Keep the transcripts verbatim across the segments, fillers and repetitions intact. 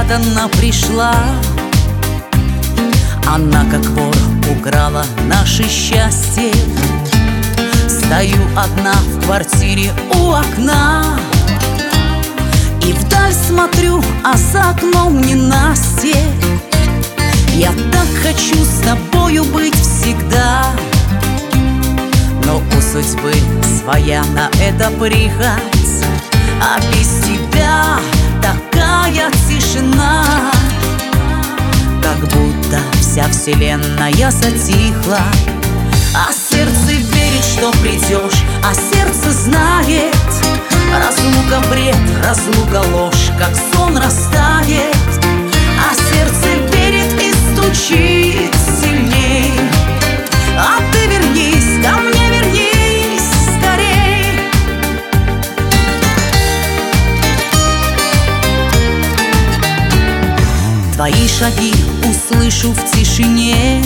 вот она пришла. Она, как вор, украла наше счастье. Стою одна в квартире у окна и вдаль смотрю, а за окном ненастье. Я так хочу с тобою быть всегда, но у судьбы своя на это прихоть, а без тебя такая тишина, как будто вся вселенная затихла. А сердце верит, что придешь, а сердце знает: разлука бред, разлука ложь, как сон растает. А сердце верит и стучит сильней. А ты вернись ко мне, вернись скорей. Твои шаги услышу в тишине,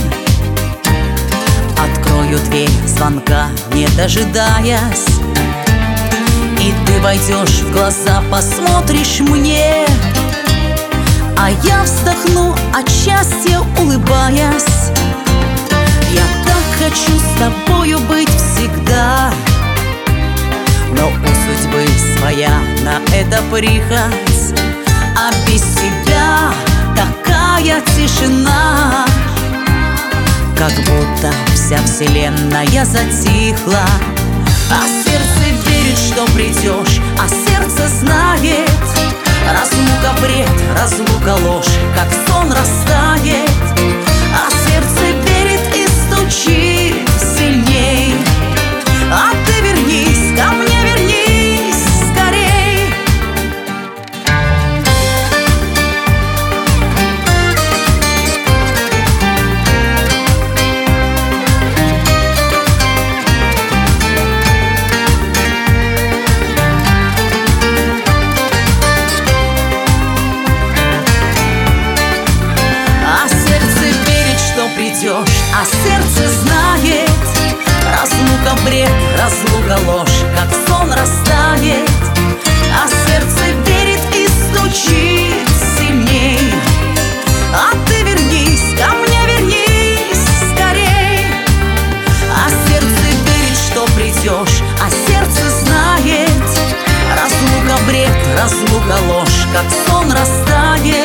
открою дверь звонка, не дожидаясь, и ты войдешь в глаза, посмотришь мне, а я вздохну от счастья, улыбаясь. Я так хочу с тобою быть всегда, но у судьбы своя на это прихоть, а без тебя такая тишина, как будто вся вселенная затихла. А сердце верит, что придешь, а сердце знает: разлука бред, разлука ложь, как сон растает. А сердце верит и стучит сильней. А ты вернись ко мне, вернись скорей. А сердце знает: разлука бред, разлука ложь, как сон растает. А сердце верит и стучит сильней. А ты вернись ко мне, вернись скорей. А сердце верит, что придешь, а сердце знает: разлука бред, разлука ложь, как сон растает.